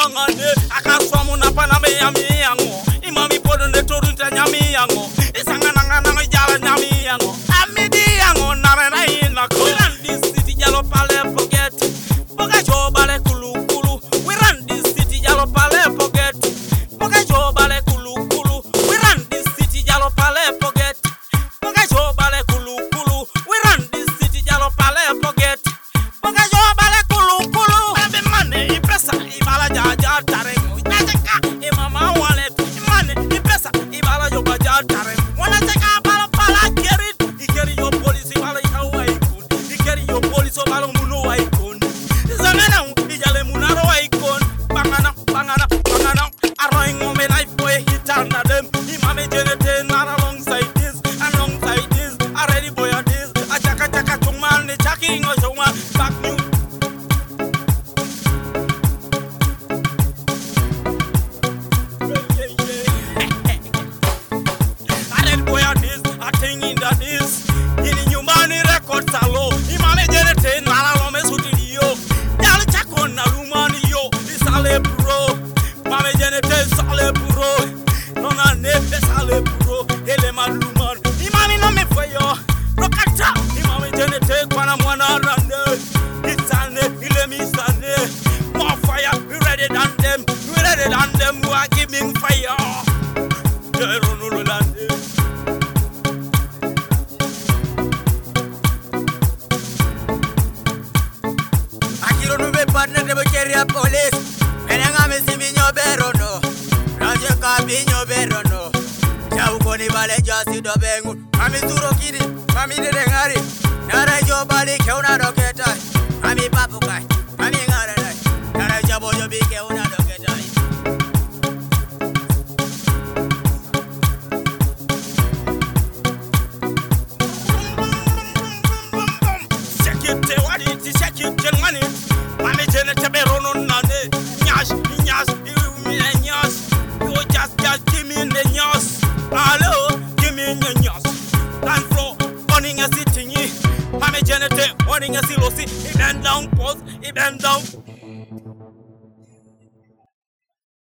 ngane akaswamu na pana me yango imami podo ne torunta nyami yango isangana ngana jala nyami yango amidi yango na ina ko this city jalo pale forget boga jobale kulu kulu we run this city jalo pale forget boga jobale kulu kulu we run this city jalo pale forget boga jobale kulu kulu we run this city jalo pale forget boga jobale kulu kulu ebe mane ipesa ibala jaja tare nataka e mama wale mane ipesa ibala joba jaja tare wana taka bala pala keri yo police bala yawa ikon keri yo police bala muno wa ikon zamana ijale munaro wa ikon bangana arroing on me knife boy hit under them imame genete not alongside this already boy this achaka tuman ni chaki ngo back new already boy this a thing in that is in human records alo imame genete not alome studio yali chako na lumani yo isale bro mame genete sale bro nona nefe sale bro ele maluman imame no me foyo rokata imame genete kwana mwana rande itane ile misane more fire we ready than them who are giving fire Lande. Akiro nube partner de bokeria police menenga mesimi nyoberono raje kabi nyoberono jau koni vale jasi do bengu mami turo kidi mami de ngari nara jo bali keuna doketa mami papu kai mami ngara dai nara jabo jo bi keuna doketa security money mami genete berono nane nyash you just give me the nyas hello give me the nyas dance floor running a sitting mami genete running a silosi he bend down pause he bend down